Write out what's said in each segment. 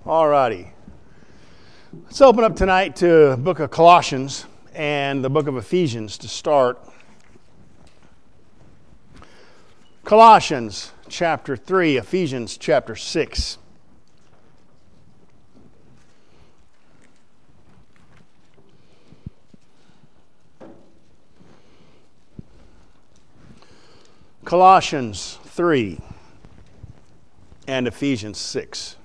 All righty. Let's open up tonight to the book of Colossians and the book of Ephesians to start. Colossians chapter 3, Ephesians chapter 6. Colossians 3 and Ephesians 6.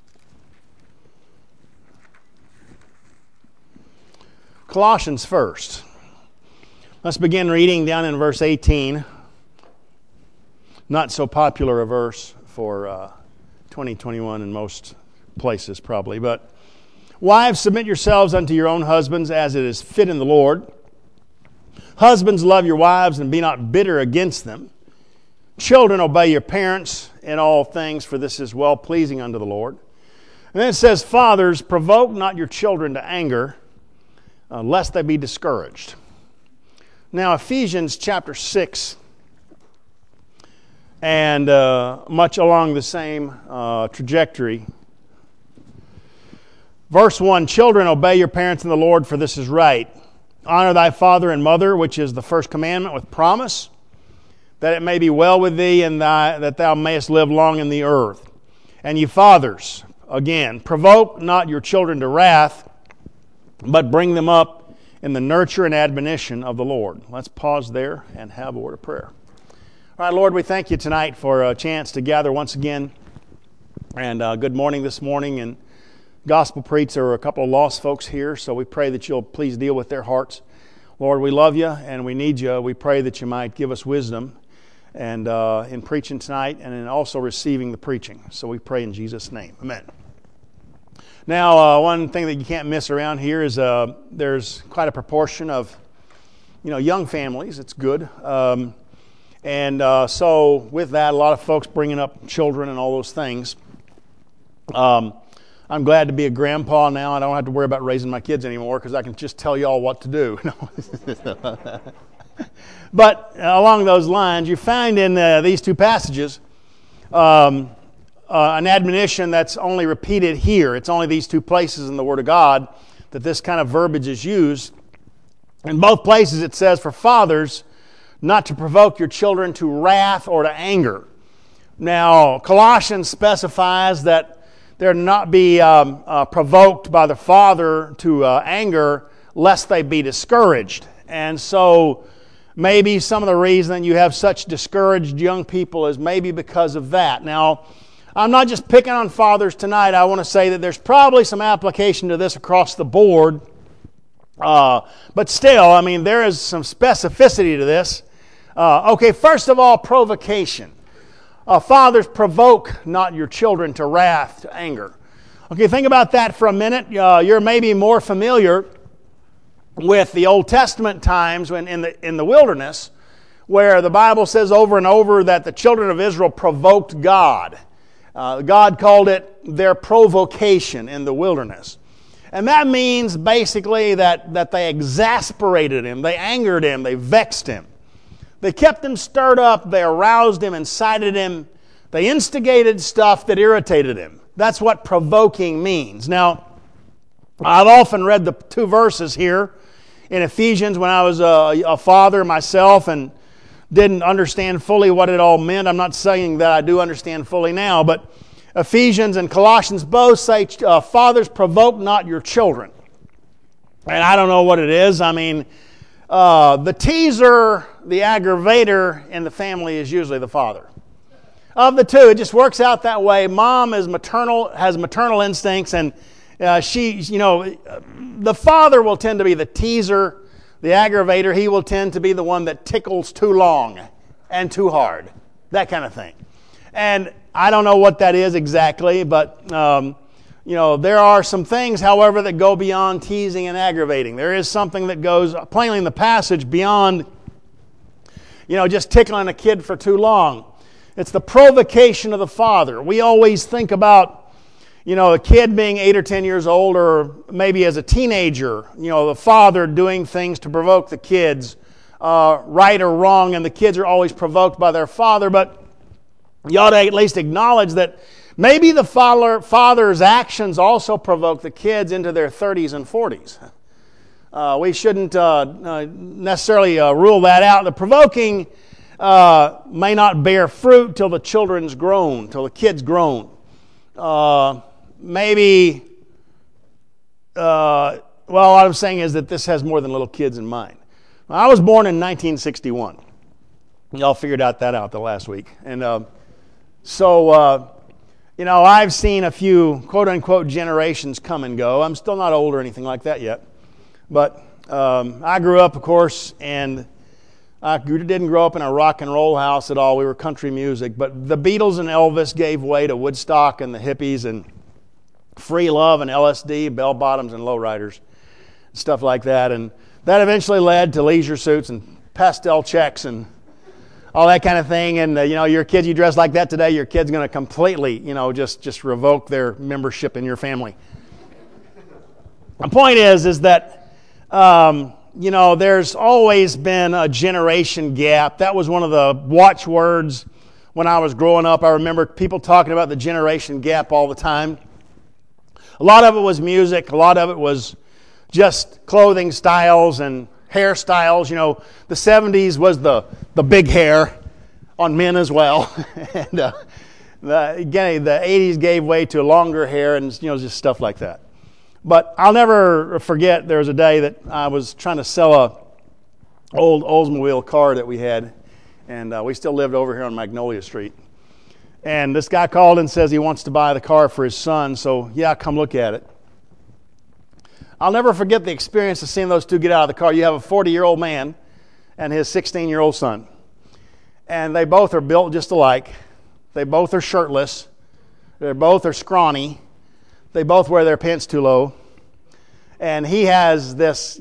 Colossians first. Let's begin reading down in verse 18. Not so popular a verse for 2021 in most places probably. But, wives, submit yourselves unto your own husbands as it is fit in the Lord. Husbands, love your wives and be not bitter against them. Children, obey your parents in all things, for this is well-pleasing unto the Lord. And then it says, fathers, provoke not your children to anger, lest they be discouraged. Now, Ephesians chapter 6, and much along the same trajectory. Verse 1, children, obey your parents in the Lord, for this is right. Honor thy father and mother, which is the first commandment with promise, that it may be well with thee and that thou mayest live long in the earth. And ye fathers, again, provoke not your children to wrath, but bring them up in the nurture and admonition of the Lord. Let's pause there and have a word of prayer. All right, Lord, we thank you tonight for a chance to gather once again. And good morning this morning. And gospel preach, there are a couple of lost folks here, so we pray that you'll please deal with their hearts. Lord, we love you and we need you. We pray that you might give us wisdom and in preaching tonight and in also receiving the preaching. So we pray in Jesus' name. Amen. Now, one thing that you can't miss around here is there's quite a proportion of, young families. It's good. So with that, a lot of folks bringing up children and all those things. I'm glad to be a grandpa now. I don't have to worry about raising my kids anymore because I can just tell y'all what to do. But along those lines, you find in these two passages an admonition that's only repeated here. It's only these two places in the Word of God that this kind of verbiage is used. In both places it says for fathers not to provoke your children to wrath or to anger. Now, Colossians specifies that they're not be provoked by the father to anger lest they be discouraged. And so maybe some of the reason you have such discouraged young people is maybe because of that. Now, I'm not just picking on fathers tonight. I want to say that there's probably some application to this across the board. But still, there is some specificity to this. Okay, first of all, provocation. Fathers, provoke not your children to wrath, to anger. Okay, think about that for a minute. You're maybe more familiar with the Old Testament times when in the wilderness, where the Bible says over and over that the children of Israel provoked God. God called it their provocation in the wilderness. And that means basically that they exasperated him, they angered him, they vexed him. They kept him stirred up, they aroused him, incited him, they instigated stuff that irritated him. That's what provoking means. Now, I've often read the two verses here in Ephesians when I was a father myself and didn't understand fully what it all meant. I'm not saying that I do understand fully now, but Ephesians and Colossians both say, fathers, provoke not your children. And I don't know what it is. The teaser, the aggravator in the family is usually the father. Of the two, it just works out that way. Mom is has maternal instincts, and the father will tend to be the teaser. The aggravator, he will tend to be the one that tickles too long and too hard. That kind of thing. And I don't know what that is exactly, but, there are some things, however, that go beyond teasing and aggravating. There is something that goes plainly in the passage beyond, just tickling a kid for too long. It's the provocation of the father. We always think about a kid being 8 or 10 years old, or maybe as a teenager, the father doing things to provoke the kids, right or wrong, and the kids are always provoked by their father. But you ought to at least acknowledge that Maybe the father's actions also provoke the kids into their 30s and 40s. We shouldn't necessarily rule that out. The provoking may not bear fruit till the children's grown, till the kid's grown. Maybe, what I'm saying is that this has more than little kids in mind. I was born in 1961. Y'all figured that out the last week. And I've seen a few quote-unquote generations come and go. I'm still not old or anything like that yet. But I grew up, of course, and I didn't grow up in a rock and roll house at all. We were country music. But the Beatles and Elvis gave way to Woodstock and the hippies and free love and LSD, bell-bottoms and lowriders, stuff like that. And that eventually led to leisure suits and pastel checks and all that kind of thing. And, your kids, you dress like that today, your kid's going to completely, just revoke their membership in your family. The point is that, there's always been a generation gap. That was one of the watchwords when I was growing up. I remember people talking about the generation gap all the time. A lot of it was music. A lot of it was just clothing styles and hairstyles. The 70s was the big hair on men as well. And the 80s gave way to longer hair and, just stuff like that. But I'll never forget there was a day that I was trying to sell a old Oldsmobile car that we had. And we still lived over here on Magnolia Street. And this guy called and says he wants to buy the car for his son. So, yeah, come look at it. I'll never forget the experience of seeing those two get out of the car. You have a 40-year-old man and his 16-year-old son. And they both are built just alike. They both are shirtless. They both are scrawny. They both wear their pants too low. And he has this,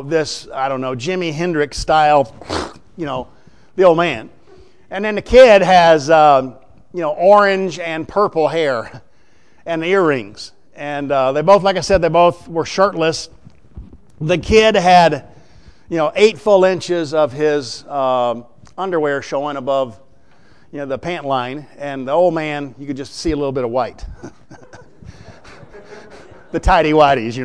Jimi Hendrix style, the old man. And then the kid has, orange and purple hair and earrings. And they both, like I said, they both were shirtless. The kid had, 8 full inches of his underwear showing above, the pant line. And the old man, you could just see a little bit of white. The tighty-whities,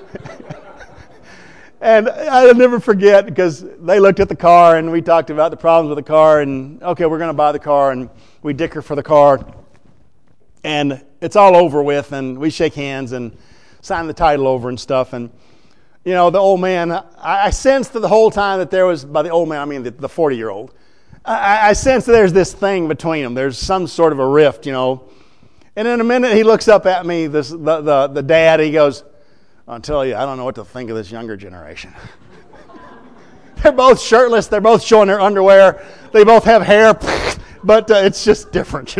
And I'll never forget because they looked at the car and we talked about the problems with the car. And, okay, we're going to buy the car. And we dicker for the car. And it's all over with, and we shake hands and sign the title over and stuff. And, the old man, I sensed the whole time that there was, by the old man, I mean the 40-year-old, I sensed that there's this thing between them. There's some sort of a rift, And in a minute, he looks up at me, the dad, he goes, I'll tell you, I don't know what to think of this younger generation. They're both shirtless. They're both showing their underwear. They both have hair, but it's just different,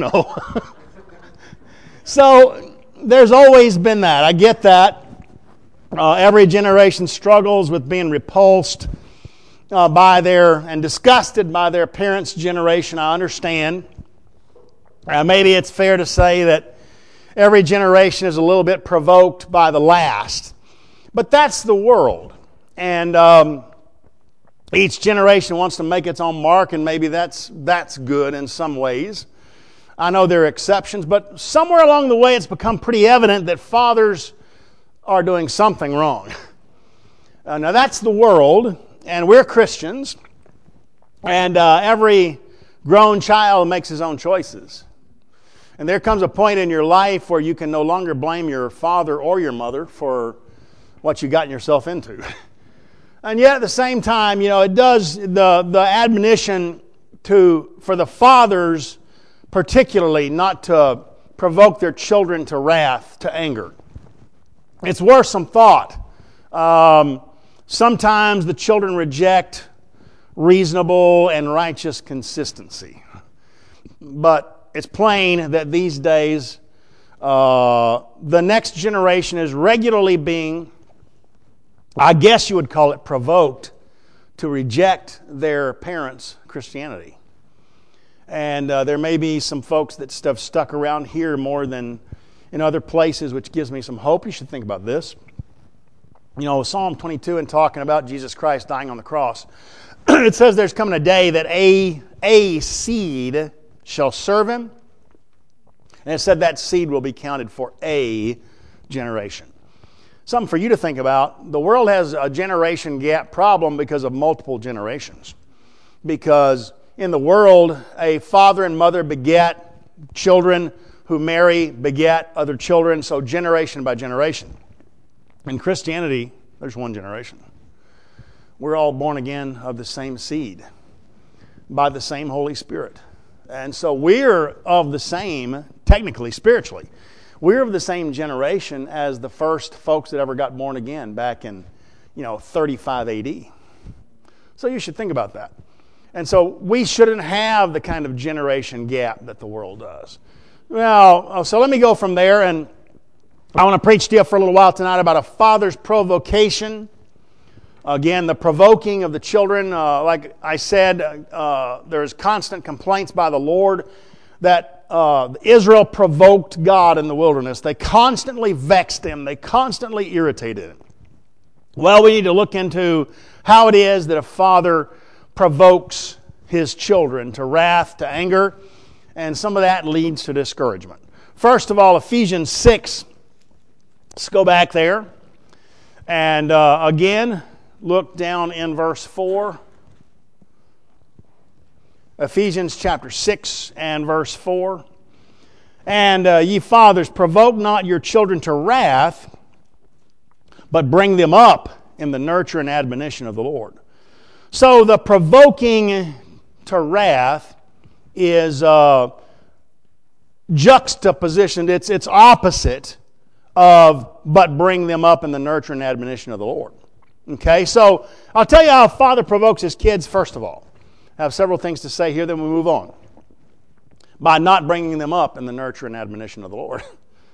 So there's always been that. I get that. Every generation struggles with being repulsed and disgusted by their parents' generation. I understand. Maybe it's fair to say that every generation is a little bit provoked by the last. But that's the world. And each generation wants to make its own mark, and maybe that's good in some ways. I know there are exceptions, but somewhere along the way it's become pretty evident that fathers are doing something wrong. Now that's the world, and we're Christians, and every grown child makes his own choices. And there comes a point in your life where you can no longer blame your father or your mother for what you gotten yourself into. And yet at the same time, it does the admonition for the fathers particularly not to provoke their children to wrath, to anger. It's worth some thought. Sometimes the children reject reasonable and righteous consistency. But it's plain that these days the next generation is regularly being, I guess you would call it, provoked to reject their parents' Christianity. And there may be some folks that have stuck around here more than in other places, which gives me some hope. You should think about this. Psalm 22 and talking about Jesus Christ dying on the cross, it says there's coming a day that a seed shall serve him, And it said that seed will be counted for a generation. Something for you to think about. The world has a generation gap problem because of multiple generations. Because in the world, a father and mother beget children who marry, beget other children, so generation by generation. In Christianity, there's one generation. We're all born again of the same seed by the same Holy Spirit. And so we're of the same, technically, spiritually, we're of the same generation as the first folks that ever got born again back in, 35 AD. So you should think about that. And so we shouldn't have the kind of generation gap that the world does. Well, so let me go from there, and I want to preach to you for a little while tonight about a father's provocation. Again, the provoking of the children, like I said, there's constant complaints by the Lord that Israel provoked God in the wilderness. They constantly vexed Him. They constantly irritated Him. Well, we need to look into how it is that a father provokes his children to wrath, to anger, and some of that leads to discouragement. First of all, Ephesians 6. Let's go back there. And again, look down in verse 4. Ephesians chapter 6 and verse 4. And ye fathers, provoke not your children to wrath, but bring them up in the nurture and admonition of the Lord. So the provoking to wrath is juxtapositioned. It's opposite of but bring them up in the nurture and admonition of the Lord. Okay, so I'll tell you how a father provokes his kids first of all. I have several things to say here, then we move on. By not bringing them up in the nurture and admonition of the Lord.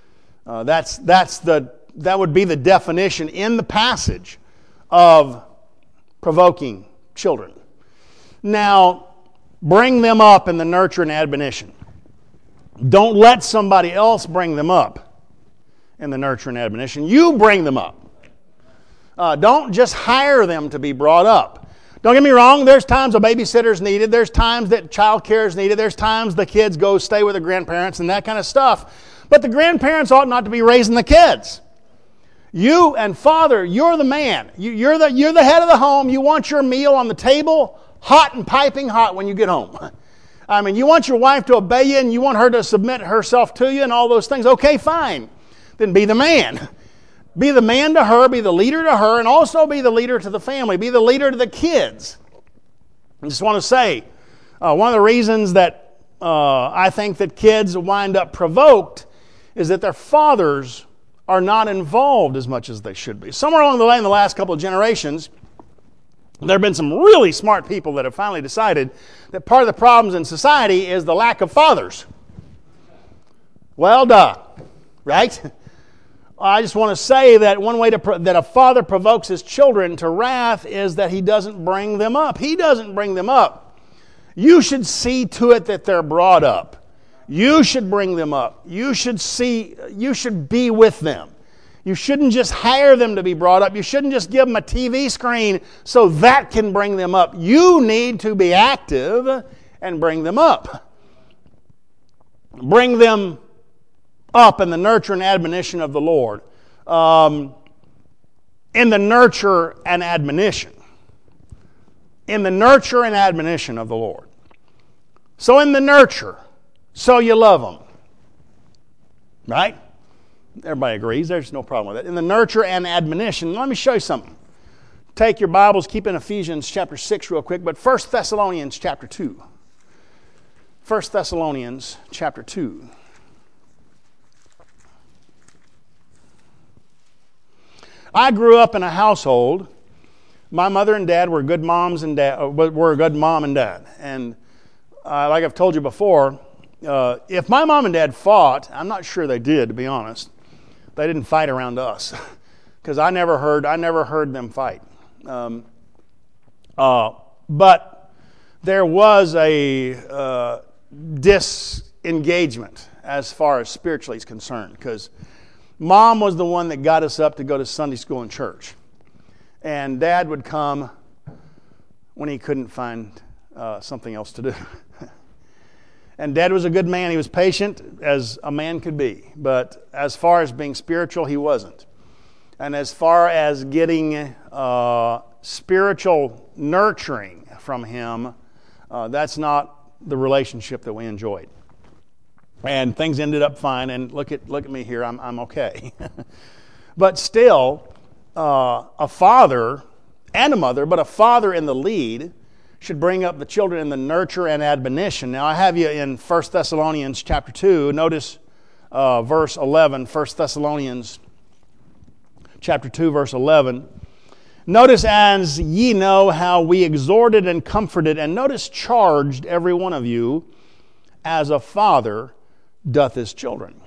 That would be the definition in the passage of provoking children. Now, bring them up in the nurture and admonition. Don't let somebody else bring them up in the nurture and admonition. You bring them up. Don't just hire them to be brought up. Don't get me wrong, there's times a babysitter's needed. There's times that child care is needed. There's times the kids go stay with their grandparents and that kind of stuff. But the grandparents ought not to be raising the kids. You and father, you're the man. You're the head of the home. You want your meal on the table hot and piping hot when you get home. I mean, you want your wife to obey you and you want her to submit herself to you and all those things. Okay, fine. Then be the man. Be the man to her, be the leader to her, and also be the leader to the family. Be the leader to the kids. I just want to say, one of the reasons that I think that kids wind up provoked is that their fathers are not involved as much as they should be. Somewhere along the line in the last couple of generations, there have been some really smart people that have finally decided that part of the problems in society is the lack of fathers. Well, right? I just want to say that one way that a father provokes his children to wrath is that he doesn't bring them up. He doesn't bring them up. You should see to it that they're brought up. You should bring them up. You should be with them. You shouldn't just hire them to be brought up. You shouldn't just give them a TV screen so that can bring them up. You need to be active and bring them up. Bring them up in the nurture and admonition of the Lord. In the nurture and admonition. In the nurture and admonition of the Lord. So in the nurture, so you love them. Right? Everybody agrees. There's no problem with it. In the nurture and admonition, let me show you something. Take your Bibles, keep in Ephesians chapter 6 real quick, but 1 Thessalonians chapter 2. 1 Thessalonians chapter 2. I grew up in a household. My mother and dad were good moms and dad. Were a good mom and dad. And like I've told you before, if my mom and dad fought, I'm not sure they did, to be honest. They didn't fight around us, because I never heard them fight. But there was a disengagement as far as spiritually is concerned, because Mom was the one that got us up to go to Sunday school and church. And Dad would come when he couldn't find something else to do. And Dad was a good man. He was patient as a man could be. But as far as being spiritual, he wasn't. And as far as getting spiritual nurturing from him, that's not the relationship that we enjoyed. And things ended up fine. And look at me here. I'm okay. But still, a father and a mother, but a father in the lead, should bring up the children in the nurture and admonition. Now, I have you in 1 Thessalonians chapter 2. Notice verse 11, 1 Thessalonians chapter 2, verse 11. Notice, as ye know how we exhorted and comforted, and notice charged every one of you, as a father doth his children.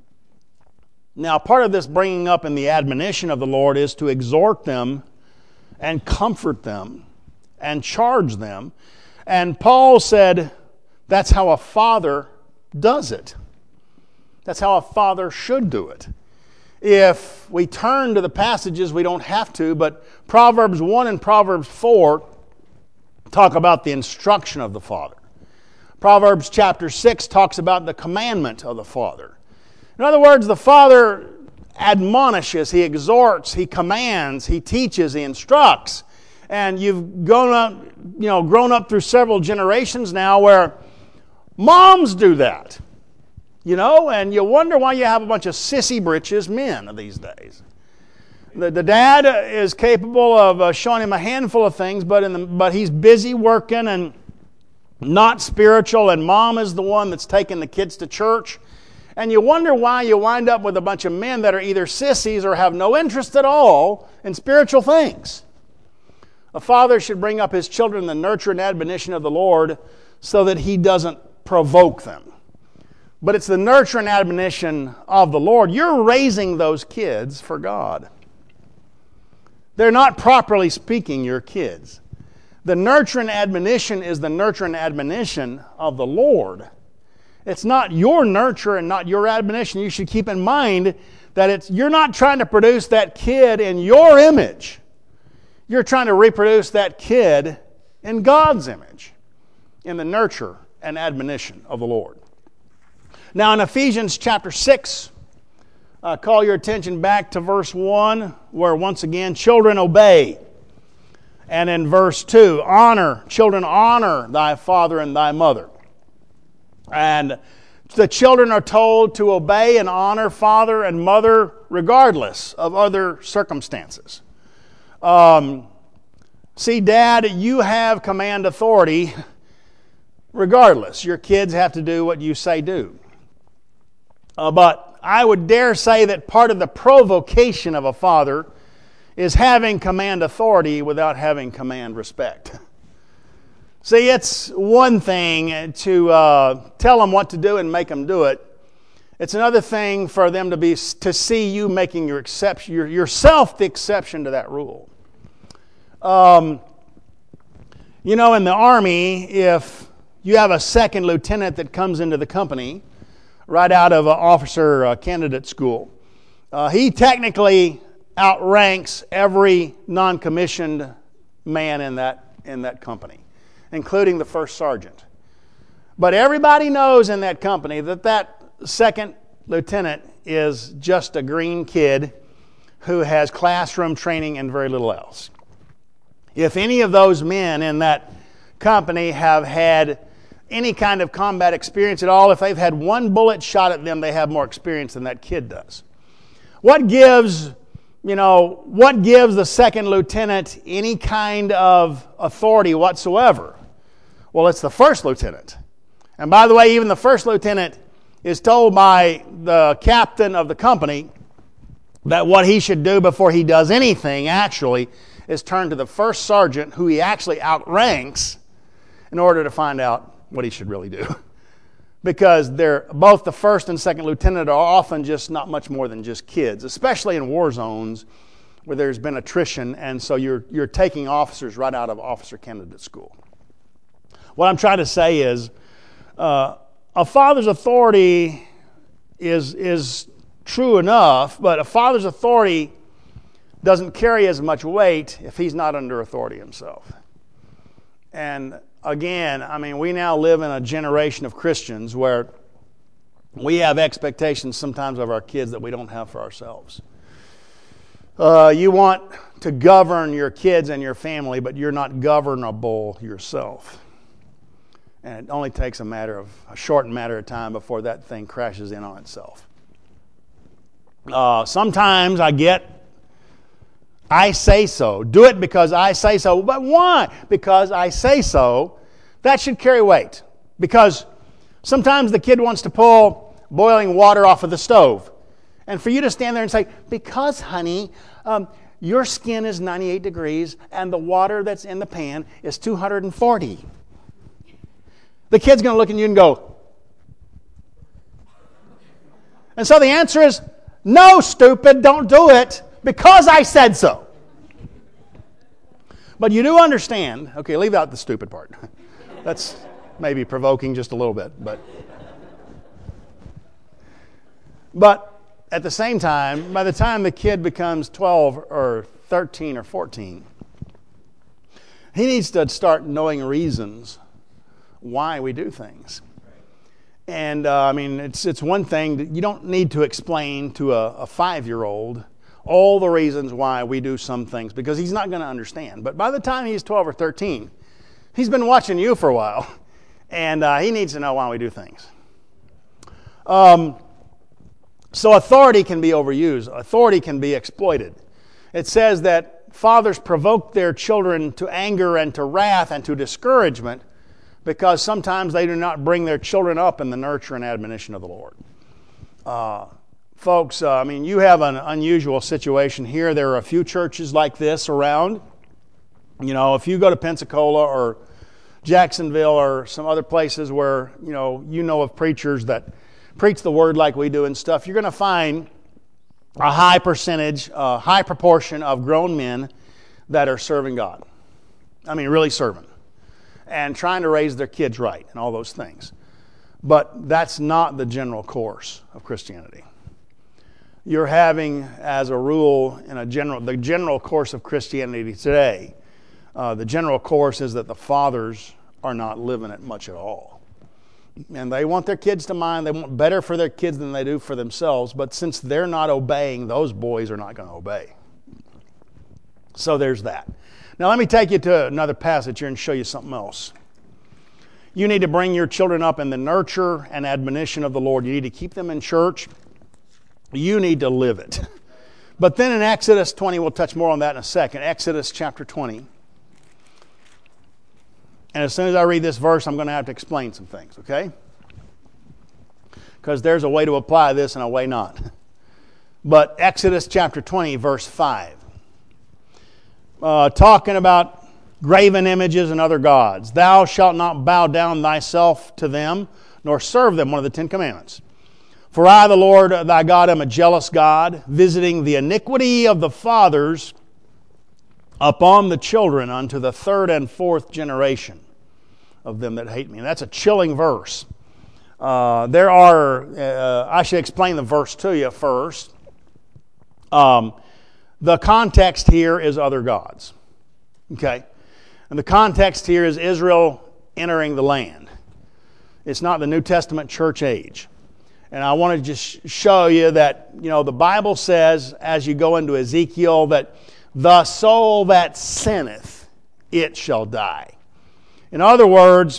Now, part of this bringing up in the admonition of the Lord is to exhort them and comfort them and charge them. And Paul said that's how a father does it. That's how a father should do it. If we turn to the passages, we don't have to, but Proverbs 1 and Proverbs 4 talk about the instruction of the father. Proverbs chapter 6 talks about the commandment of the father. In other words, the father admonishes, he exhorts, he commands, he teaches, he instructs. And you've grown up through several generations now where moms do that. And you wonder why you have a bunch of sissy britches men these days. The dad is capable of showing him a handful of things, but he's busy working and not spiritual, and mom is the one that's taking the kids to church. And you wonder why you wind up with a bunch of men that are either sissies or have no interest at all in spiritual things. A father should bring up his children in the nurture and admonition of the Lord so that he doesn't provoke them. But it's the nurture and admonition of the Lord. You're raising those kids for God. They're not properly speaking your kids. The nurture and admonition is the nurture and admonition of the Lord. It's not your nurture and not your admonition. You should keep in mind that you're not trying to produce that kid in your image. You're trying to reproduce that kid in God's image, in the nurture and admonition of the Lord. Now in Ephesians chapter 6, call your attention back to verse 1, where once again, children obey. And in verse 2, children honor thy father and thy mother. And the children are told to obey and honor father and mother regardless of other circumstances. See, Dad, you have command authority regardless. Your kids have to do what you say do. But I would dare say that part of the provocation of a father is having command authority without having command respect. See, it's one thing to tell them what to do and make them do it. It's another thing for them to see you making yourself the exception to that rule. In the Army, if you have a second lieutenant that comes into the company right out of officer candidate school, he technically outranks every non-commissioned man in that company, including the first sergeant. But everybody knows in that company that second lieutenant is just a green kid who has classroom training and very little else. If any of those men in that company have had any kind of combat experience at all, if they've had one bullet shot at them, they have more experience than that kid does. What gives the second lieutenant any kind of authority whatsoever? Well, it's the first lieutenant. And by the way, even the first lieutenant is told by the captain of the company that what he should do before he does anything actually is turn to the first sergeant, who he actually outranks, in order to find out what he should really do. Because both the first and second lieutenant are often just not much more than just kids, especially in war zones where there's been attrition, and so you're taking officers right out of officer candidate school. What I'm trying to say is a father's authority is true enough, but a father's authority doesn't carry as much weight if he's not under authority himself. And again, I mean, we now live in a generation of Christians where we have expectations sometimes of our kids that we don't have for ourselves. You want to govern your kids and your family, but you're not governable yourself. And it only takes a short matter of time before that thing crashes in on itself. Sometimes I say so. Do it because I say so. But why? Because I say so. That should carry weight. Because sometimes the kid wants to pull boiling water off of the stove. And for you to stand there and say, because, honey, your skin is 98 degrees and the water that's in the pan is 240. The kid's going to look at you and go. And so the answer is, no, stupid, don't do it because I said so. But you do understand, okay, leave out the stupid part. That's maybe provoking just a little bit, but at the same time, by the time the kid becomes 12 or 13 or 14, he needs to start knowing reasons why we do things. And it's one thing that you don't need to explain to a 5-year-old all the reasons why we do some things, because he's not going to understand. But by the time he's 12 or 13, he's been watching you for a while, and he needs to know why we do things. So authority can be overused. Authority can be exploited. It says that fathers provoke their children to anger and to wrath and to discouragement because sometimes they do not bring their children up in the nurture and admonition of the Lord. Folks, you have an unusual situation here. There are a few churches like this around. You know, if you go to Pensacola or Jacksonville or some other places where, you know of preachers that preach the word like we do and stuff, you're going to find a high percentage, a high proportion of grown men that are serving God. I mean, really serving. And trying to raise their kids right and all those things. But that's not the general course of Christianity. You're having, as a rule, the general course of Christianity today, the general course is that the fathers are not living it much at all. And they want their kids to mind. They want better for their kids than they do for themselves. But since they're not obeying, those boys are not going to obey. So there's that. Now let me take you to another passage here and show you something else. You need to bring your children up in the nurture and admonition of the Lord. You need to keep them in church. You need to live it. But then in Exodus 20, we'll touch more on that in a second. Exodus chapter 20. And as soon as I read this verse, I'm going to have to explain some things, okay? Because there's a way to apply this and a way not. But Exodus chapter 20, verse 5. Talking about graven images and other gods. Thou shalt not bow down thyself to them, nor serve them, one of the 10 commandments. For I, the Lord thy God, am a jealous God, visiting the iniquity of the fathers upon the children unto the 3rd and 4th generation of them that hate me. And that's a chilling verse. I should explain the verse to you first. The context here is other gods. Okay? And the context here is Israel entering the land. It's not the New Testament church age. And I want to just show you that, the Bible says, as you go into Ezekiel, that the soul that sinneth, it shall die. In other words,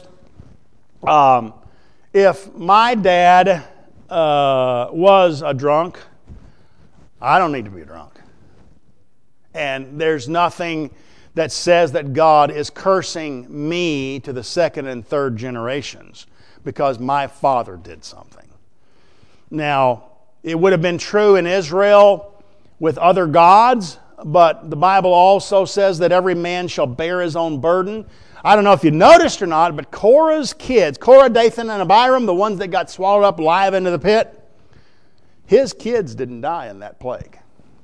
if my dad was a drunk, I don't need to be a drunk. And there's nothing that says that God is cursing me to the 2nd and 3rd generations because my father did something. Now, it would have been true in Israel with other gods, but the Bible also says that every man shall bear his own burden. I don't know if you noticed or not, but Korah's kids, Korah, Dathan, and Abiram, the ones that got swallowed up alive into the pit, his kids didn't die in that plague.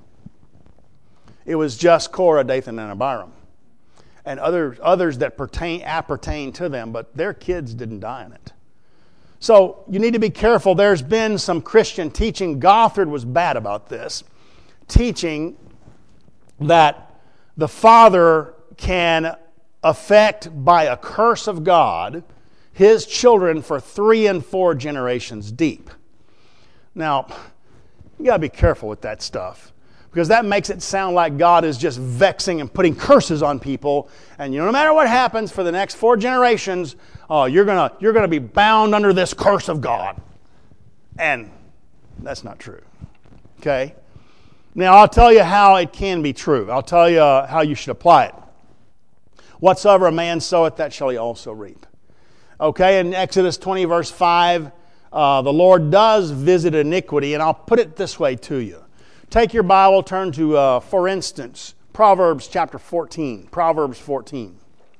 It was just Korah, Dathan, and Abiram. And others that appertain to them, but their kids didn't die in it. So you need to be careful. There's been some Christian teaching. Gothard was bad about this. Teaching that the father can affect by a curse of God his children for 3 and 4 generations deep. Now, you got to be careful with that stuff, because that makes it sound like God is just vexing and putting curses on people, and no matter what happens for the next 4 generations, you're gonna be bound under this curse of God. And that's not true. Okay? Now, I'll tell you how it can be true. I'll tell you how you should apply it. Whatsoever a man soweth, that shall he also reap. Okay, in Exodus 20, verse 5, the Lord does visit iniquity, and I'll put it this way to you. Take your Bible, turn to, for instance, Proverbs chapter 14. Proverbs 14.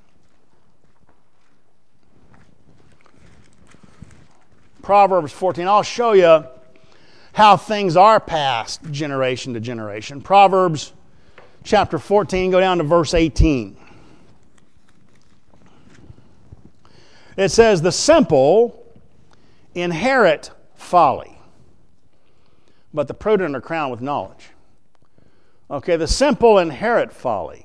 Proverbs 14. I'll show you how things are passed generation to generation. Proverbs chapter 14, go down to verse 18. It says, the simple inherit folly, but the prudent are crowned with knowledge. Okay, the simple inherit folly.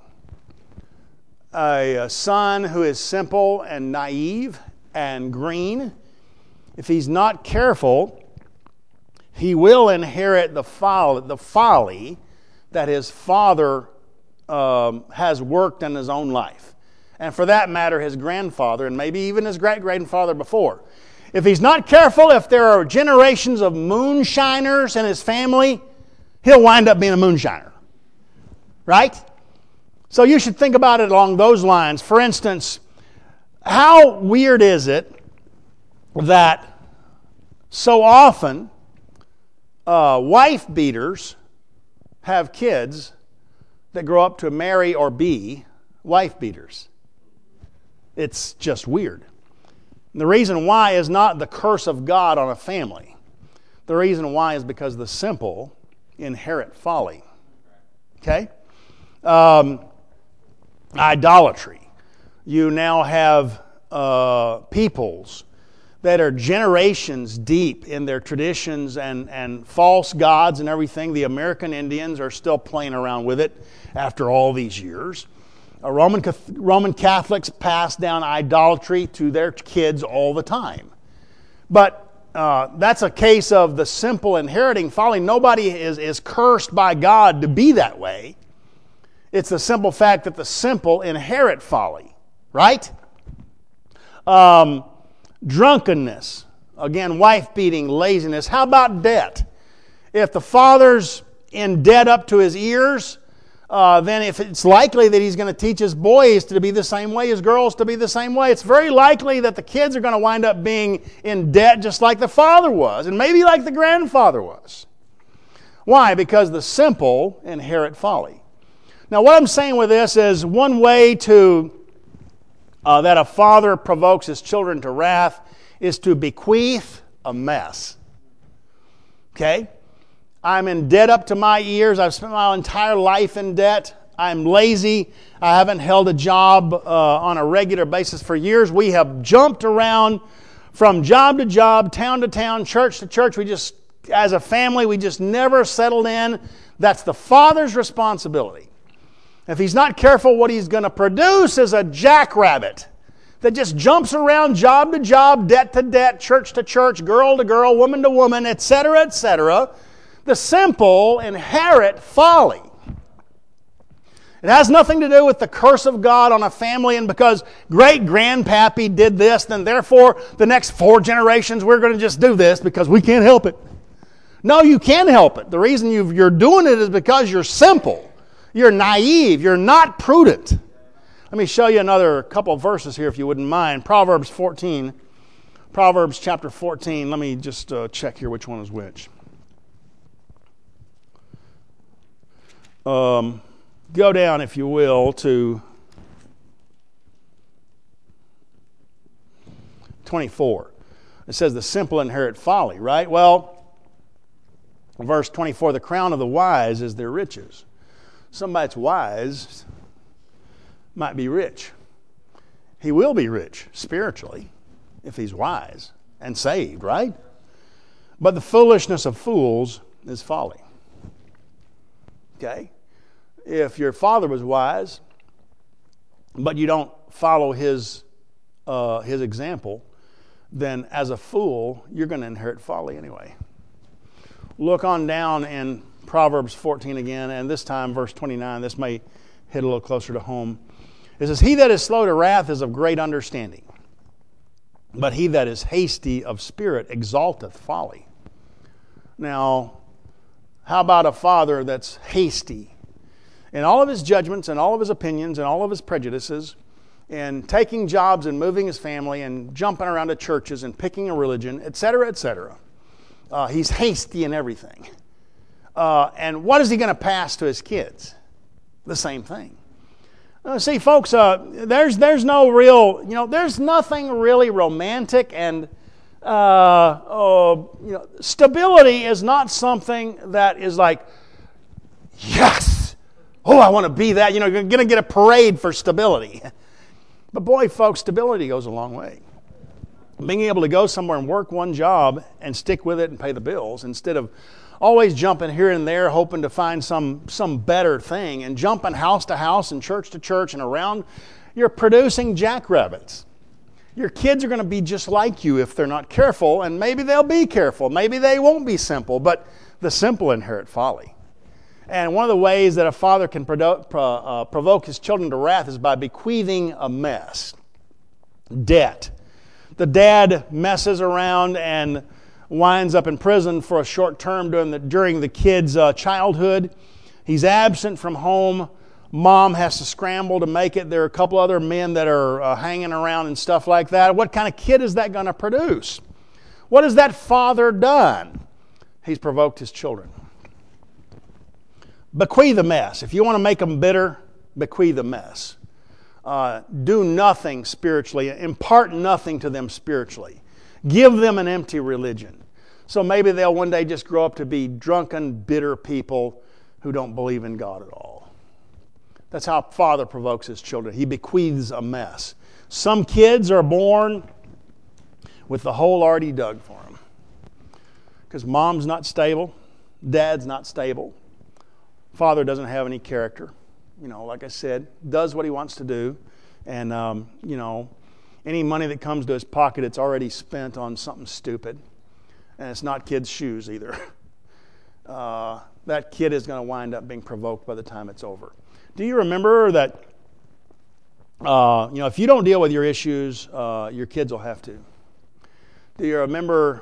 A son who is simple and naive and green, if he's not careful, he will inherit the folly that his father has worked in his own life. And for that matter, his grandfather, and maybe even his great-grandfather before. If he's not careful, if there are generations of moonshiners in his family, he'll wind up being a moonshiner. Right? So you should think about it along those lines. For instance, how weird is it that so often wife beaters have kids that grow up to marry or be wife beaters? It's just weird. And the reason why is not the curse of God on a family. The reason why is because the simple inherit folly. Okay? Idolatry. You now have peoples that are generations deep in their traditions and false gods and everything. The American Indians are still playing around with it after all these years. Roman Catholics pass down idolatry to their kids all the time. But that's a case of the simple inheriting folly. Nobody is cursed by God to be that way. It's the simple fact that the simple inherit folly. Right? Drunkenness. Again, wife beating, laziness. How about debt? If the father's in debt up to his ears, then if it's likely that he's going to teach his boys to be the same way, his girls to be the same way, it's very likely that the kids are going to wind up being in debt just like the father was, and maybe like the grandfather was. Why? Because the simple inherit folly. Now, what I'm saying with this is one way to that a father provokes his children to wrath is to bequeath a mess. Okay? I'm in debt up to my ears. I've spent my entire life in debt. I'm lazy. I haven't held a job on a regular basis for years. We have jumped around from job to job, town to town, church to church. As a family, we just never settled in. That's the father's responsibility. If he's not careful, what he's going to produce is a jackrabbit that just jumps around job to job, debt to debt, church to church, girl to girl, woman to woman, etc., etc. The simple inherit folly. It has nothing to do with the curse of God on a family, and because great-grandpappy did this, then therefore the next 4 generations we're going to just do this because we can't help it. No, you can help it. The reason you're doing it is because you're simple. You're naive. You're not prudent. Let me show you another couple of verses here if you wouldn't mind. Proverbs 14. Proverbs chapter 14. Let me just check here which one is which. Go down, if you will, to 24. It says the simple inherit folly, right? Well, verse 24, the crown of the wise is their riches. Somebody that's wise might be rich. He will be rich spiritually if he's wise and saved, right? But the foolishness of fools is folly. Okay? If your father was wise but you don't follow his example, then as a fool, you're going to inherit folly anyway. Look on down in Proverbs 14 again, and this time verse 29. This may hit a little closer to home. It says, "He that is slow to wrath is of great understanding, but he that is hasty of spirit exalteth folly." Now, how about a father that's hasty in all of his judgments and all of his opinions and all of his prejudices, and taking jobs and moving his family and jumping around to churches and picking a religion, etc., etc. He's hasty in everything. And what is he going to pass to his kids? The same thing. See, folks, there's no real, there's nothing really romantic, and stability is not something that is like, yes, oh, I want to be that. You're going to get a parade for stability. But boy, folks, stability goes a long way. Being able to go somewhere and work one job and stick with it and pay the bills instead of always jumping here and there hoping to find some better thing and jumping house to house and church to church and around. You're producing jackrabbits. Your kids are going to be just like you if they're not careful, and maybe they'll be careful. Maybe they won't be simple, but the simple inherit folly. And one of the ways that a father can provoke his children to wrath is by bequeathing a mess. Debt. The dad messes around and winds up in prison for a short term during the kid's childhood. He's absent from home. Mom has to scramble to make it. There are a couple other men that are hanging around and stuff like that. What kind of kid is that going to produce? What has that father done? He's provoked his children. Bequeath a mess. If you want to make them bitter, bequeath a mess. Do nothing spiritually. Impart nothing to them spiritually. Give them an empty religion. So maybe they'll one day just grow up to be drunken, bitter people who don't believe in God at all. That's how a father provokes his children. He bequeaths a mess. Some kids are born with the hole already dug for them. Because mom's not stable. Dad's not stable. Father doesn't have any character. Like I said, does what he wants to do. And, any money that comes to his pocket, it's already spent on something stupid. And it's not kids' shoes either. That kid is going to wind up being provoked by the time it's over. Do you remember that, if you don't deal with your issues, your kids will have to? Do you remember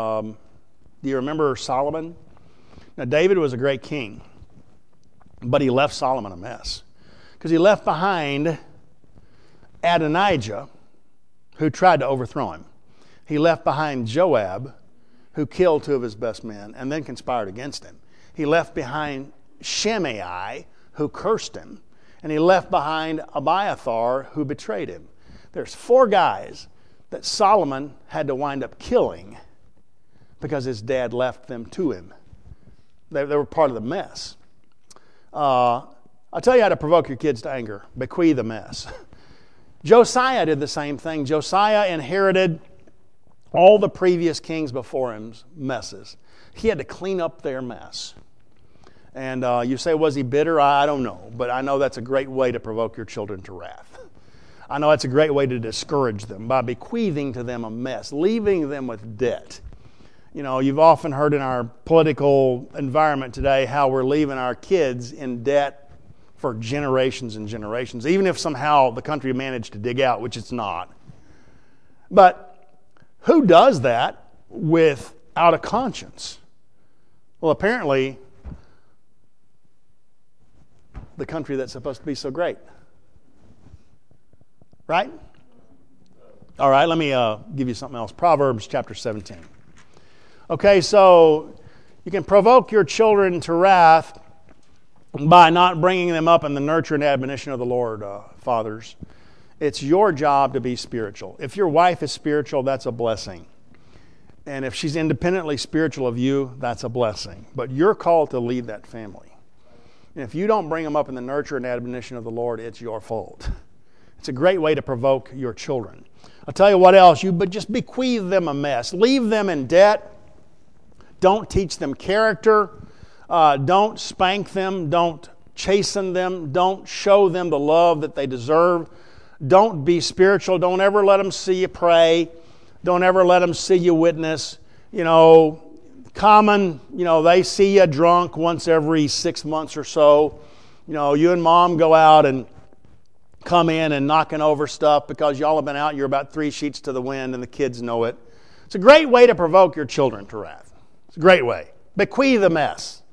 Solomon? Now, David was a great king. But he left Solomon a mess. Because he left behind Adonijah, who tried to overthrow him. He left behind Joab, who killed two of his best men and then conspired against him. He left behind Shimei, who cursed him. And he left behind Abiathar, who betrayed him. There's 4 guys that Solomon had to wind up killing because his dad left them to him. They were part of the mess. I'll tell you how to provoke your kids to anger. Bequeath a mess. Josiah did the same thing. Josiah inherited all the previous kings before him's messes. He had to clean up their mess. And you say, was he bitter? I don't know. But I know that's a great way to provoke your children to wrath. I know that's a great way to discourage them by bequeathing to them a mess, leaving them with debt. You've often heard in our political environment today how we're leaving our kids in debt for generations and generations, even if somehow the country managed to dig out, which it's not. But who does that without a conscience? Well, apparently, the country that's supposed to be so great. Right? All right, let me give you something else. Proverbs chapter 17. Okay, so you can provoke your children to wrath by not bringing them up in the nurture and admonition of the Lord, fathers. It's your job to be spiritual. If your wife is spiritual, that's a blessing. And if she's independently spiritual of you, that's a blessing. But you're called to lead that family. And if you don't bring them up in the nurture and admonition of the Lord, it's your fault. It's a great way to provoke your children. I'll tell you what else. But just bequeath them a mess. Leave them in debt. Don't teach them character. Don't spank them. Don't chasten them. Don't show them the love that they deserve. Don't be spiritual. Don't ever let them see you pray. Don't ever let them see you witness. They see you drunk once every 6 months or so. You and Mom go out and come in and knocking over stuff because y'all have been out. You're about 3 sheets to the wind and the kids know it. It's a great way to provoke your children to wrath. It's a great way. Bequeath the mess.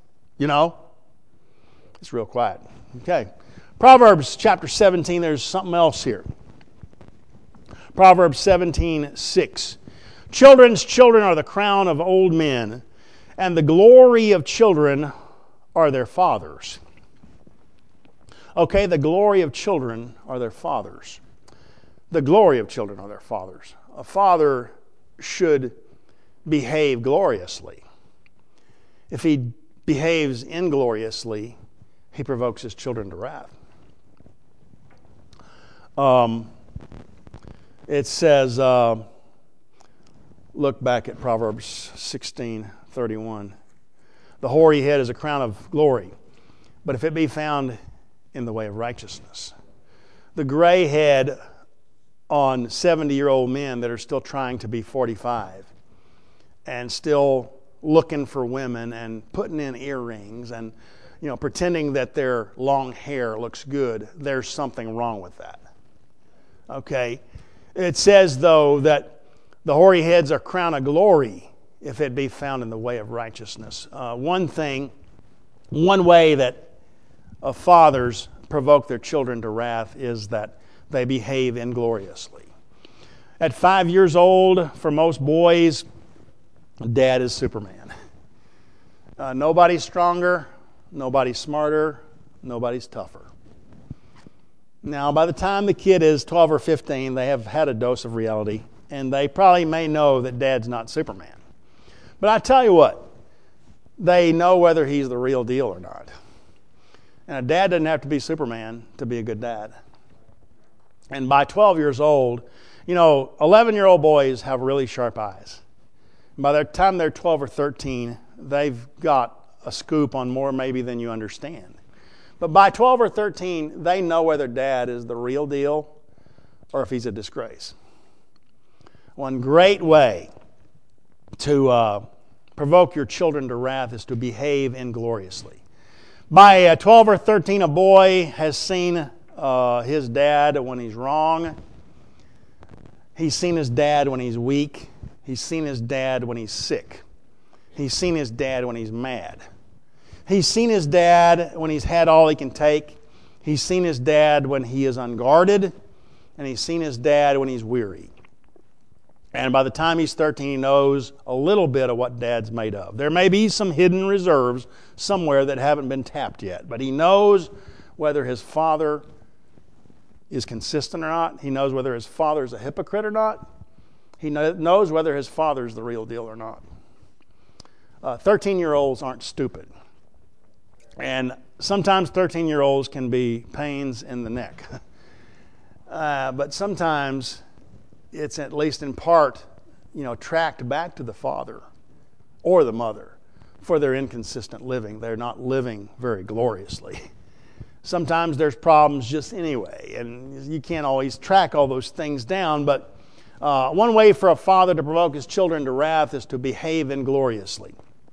It's real quiet. Okay. Proverbs chapter 17, there's something else here. Proverbs 17:6. Children's children are the crown of old men, and the glory of children are their fathers. Okay, the glory of children are their fathers. The glory of children are their fathers. A father should behave gloriously. If he behaves ingloriously, he provokes his children to wrath. It says, look back at Proverbs 16:31. The hoary head is a crown of glory, but if it be found in the way of righteousness. The gray head on 70-year-old men that are still trying to be 45 and still looking for women and putting in earrings and pretending that their long hair looks good, there's something wrong with that. Okay? It says, though, that the hoary heads are crown of glory if it be found in the way of righteousness. One way that fathers provoke their children to wrath is that they behave ingloriously. At 5 years old, for most boys, Dad is Superman. Nobody's stronger, nobody's smarter, nobody's tougher. Now, by the time the kid is 12 or 15, they have had a dose of reality, and they probably may know that Dad's not Superman. But I tell you what, they know whether he's the real deal or not. And a dad doesn't have to be Superman to be a good dad. And by 12 years old, 11-year-old boys have really sharp eyes. By the time they're 12 or 13, they've got a scoop on more maybe than you understand. But by 12 or 13, they know whether Dad is the real deal or if he's a disgrace. One great way to provoke your children to wrath is to behave ingloriously. By 12 or 13, a boy has seen his dad when he's wrong. He's seen his dad when he's weak. He's seen his dad when he's sick. He's seen his dad when he's mad. He's seen his dad when he's had all he can take. He's seen his dad when he is unguarded. And he's seen his dad when he's weary. And by the time he's 13, he knows a little bit of what Dad's made of. There may be some hidden reserves somewhere that haven't been tapped yet. But he knows whether his father is consistent or not. He knows whether his father is a hypocrite or not. He knows whether his father is the real deal or not. 13-year-olds aren't stupid. And sometimes 13-year-olds can be pains in the neck. But sometimes it's at least in part, tracked back to the father or the mother for their inconsistent living. They're not living very gloriously. Sometimes there's problems just anyway, and you can't always track all those things down, but one way for a father to provoke his children to wrath is to behave ingloriously.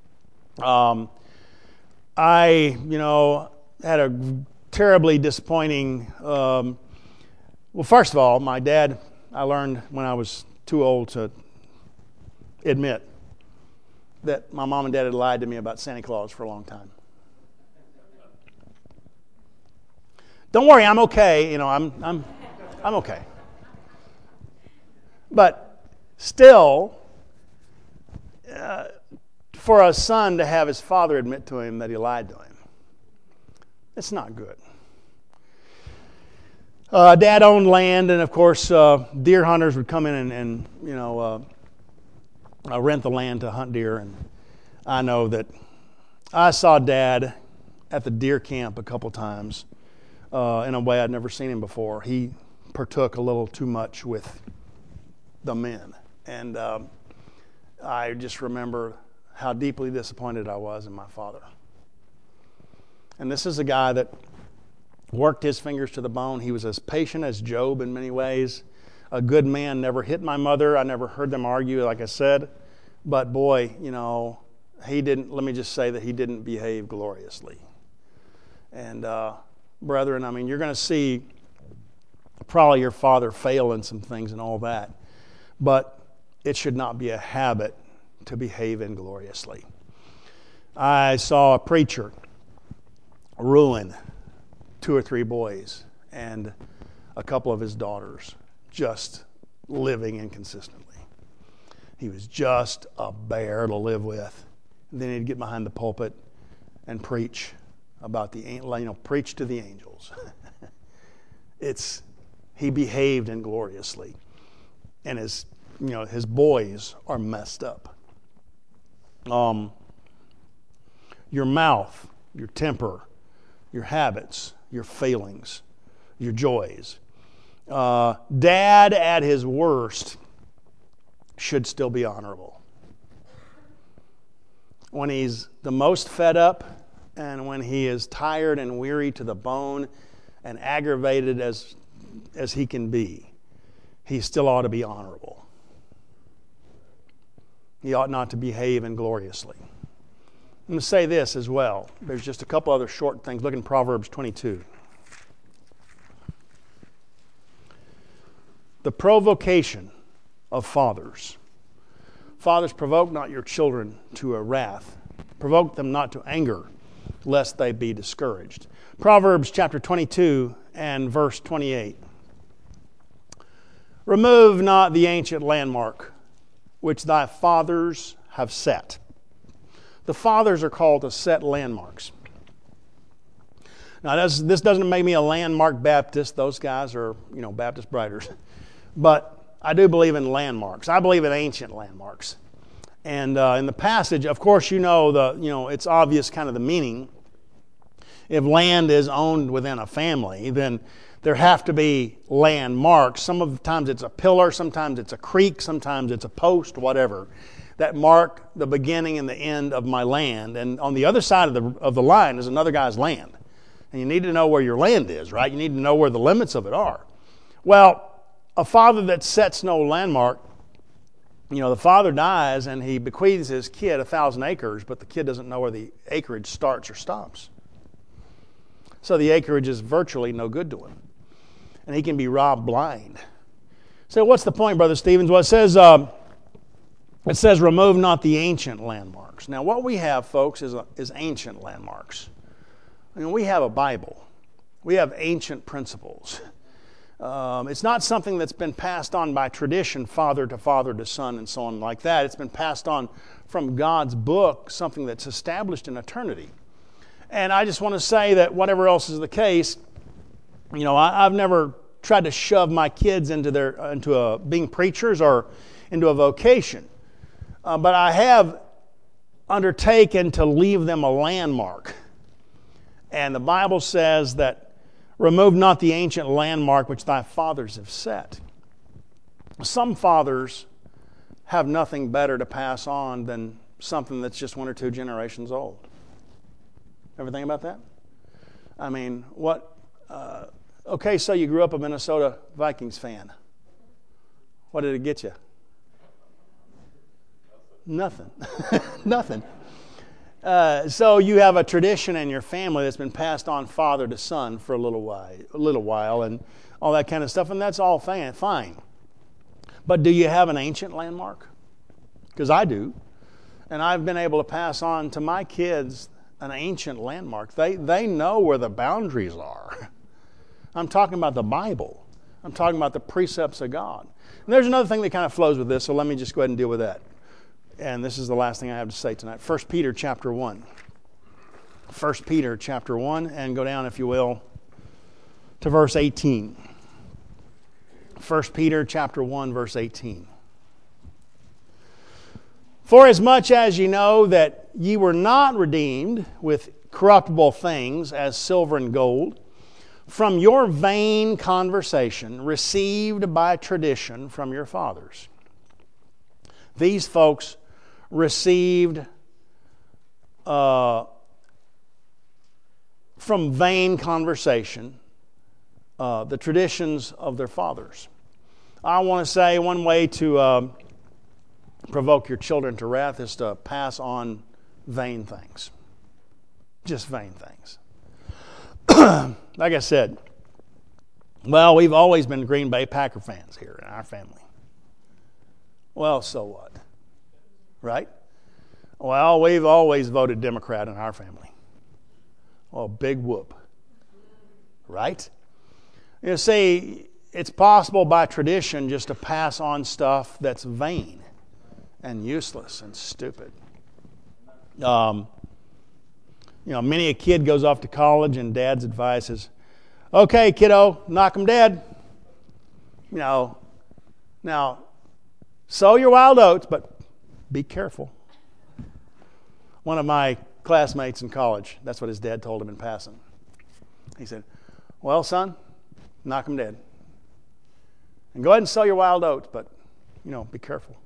I had a terribly disappointing, first of all, my dad, I learned when I was too old to admit that my mom and dad had lied to me about Santa Claus for a long time. Don't worry, I'm okay. I'm okay. But still, for a son to have his father admit to him that he lied to him, it's not good. Dad owned land, and of course, deer hunters would come in and rent the land to hunt deer. And I know that I saw Dad at the deer camp a couple times in a way I'd never seen him before. He partook a little too much with the men, and I just remember how deeply disappointed I was in my father. And this is a guy that worked his fingers to the bone. He was as patient as Job in many ways. A good man, never hit my mother. I never heard them argue, like I said. But boy, he didn't, let me just say that he didn't behave gloriously. And brethren, you're going to see probably your father fail in some things and all that. But it should not be a habit to behave ingloriously. I saw a preacher ruin 2 or 3 boys and a couple of his daughters just living inconsistently. He was just a bear to live with. And then he'd get behind the pulpit and preach about preach to the angels. He behaved ingloriously. And his boys are messed up. Your mouth, your temper, your habits, your failings, your joys. Dad at his worst should still be honorable. When he's the most fed up and when he is tired and weary to the bone and aggravated as he can be, he still ought to be honorable. He ought not to behave ingloriously. I'm going to say this as well. There's just a couple other short things. Look in Proverbs 22. The provocation of fathers. Fathers, provoke not your children to a wrath. Provoke them not to anger, lest they be discouraged. Proverbs chapter 22 and verse 28. Remove not the ancient landmark which thy fathers have set. The fathers are called to set landmarks. Now, this doesn't make me a landmark Baptist. Those guys are, Baptist briders. But I do believe in landmarks. I believe in ancient landmarks. And in the passage, of course, it's obvious kind of the meaning. If land is owned within a family, then there have to be landmarks. Sometimes it's a pillar, sometimes it's a creek, sometimes it's a post, whatever, that mark the beginning and the end of my land. And on the other side of the line is another guy's land. And you need to know where your land is, right? You need to know where the limits of it are. Well, a father that sets no landmark, the father dies and he bequeaths his kid 1,000 acres, but the kid doesn't know where the acreage starts or stops. So the acreage is virtually no good to him. And he can be robbed blind. So what's the point, Brother Stevens? Well, it says, remove not the ancient landmarks. Now, what we have, folks, is ancient landmarks. We have a Bible. We have ancient principles. It's not something that's been passed on by tradition, father to son, and so on like that. It's been passed on from God's book, something that's established in eternity. And I just want to say that whatever else is the case, I've never tried to shove my kids into being preachers or into a vocation. But I have undertaken to leave them a landmark. And the Bible says that remove not the ancient landmark which thy fathers have set. Some fathers have nothing better to pass on than something that's just 1 or 2 generations old. Ever think about that? Okay, so you grew up a Minnesota Vikings fan. What did it get you? Nothing. Nothing. So you have a tradition in your family that's been passed on father to son for a little while, and all that kind of stuff, and that's all fine. But do you have an ancient landmark? Because I do. And I've been able to pass on to my kids an ancient landmark. They know where the boundaries are. I'm talking about the Bible. I'm talking about the precepts of God. And there's another thing that kind of flows with this, so let me just go ahead and deal with that. And this is the last thing I have to say tonight. 1 Peter chapter 1. 1 Peter chapter 1, and go down, if you will, to verse 18. 1 Peter chapter 1, verse 18. For as much as ye know that ye were not redeemed with corruptible things as silver and gold, from your vain conversation received by tradition from your fathers. These folks received from vain conversation the traditions of their fathers. I want to say one way to provoke your children to wrath is to pass on vain things. Just vain things. Like I said, well, we've always been Green Bay Packer fans here in our family. Well, so what? Right? Well, we've always voted Democrat in our family. Well, big whoop. Right? You see, it's possible by tradition just to pass on stuff that's vain and useless and stupid. Many a kid goes off to college and dad's advice is, okay, kiddo, knock 'em dead. Now, sow your wild oats, but be careful. One of my classmates in college, that's what his dad told him in passing. He said, well, son, knock 'em dead. And go ahead and sow your wild oats, but, be careful.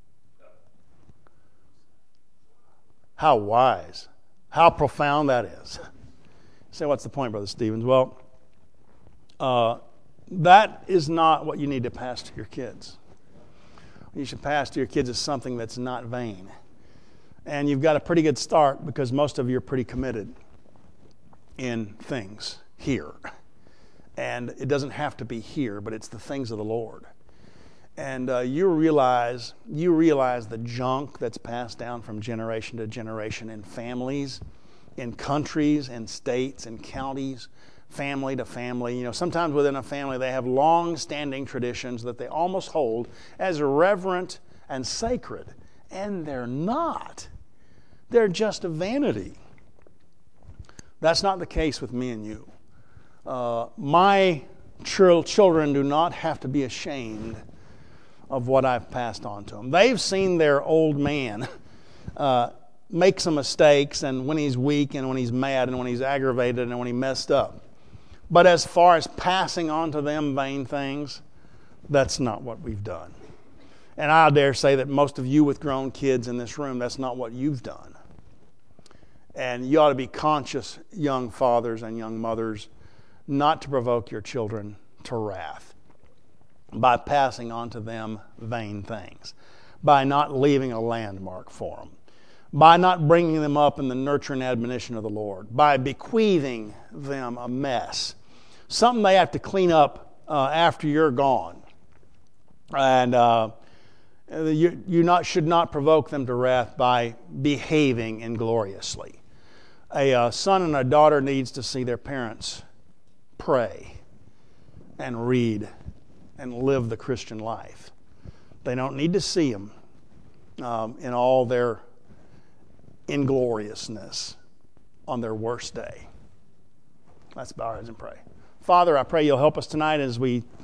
How wise. How profound that is. Say, what's the point, Brother Stevens? Well, that is not what you need to pass to your kids. What you should pass to your kids is something that's not vain. And you've got a pretty good start because most of you are pretty committed in things here. And it doesn't have to be here, but it's the things of the Lord. And you realize the junk that's passed down from generation to generation in families, in countries, in states, in counties, family to family. Sometimes within a family they have long-standing traditions that they almost hold as reverent and sacred. And they're not. They're just a vanity. That's not the case with me and you. My children do not have to be ashamed of what I've passed on to them. They've seen their old man make some mistakes, and when he's weak and when he's mad and when he's aggravated and when he messed up. But as far as passing on to them vain things, that's not what we've done. And I dare say that most of you with grown kids in this room, that's not what you've done. And you ought to be conscious, young fathers and young mothers, not to provoke your children to wrath by passing on to them vain things, by not leaving a landmark for them, by not bringing them up in the nurture and admonition of the Lord, by bequeathing them a mess, something they have to clean up after you're gone. And you should not provoke them to wrath by behaving ingloriously. A son and a daughter needs to see their parents pray and read and live the Christian life. They don't need to see them in all their ingloriousness on their worst day. Let's bow our heads and pray. Father, I pray you'll help us tonight as we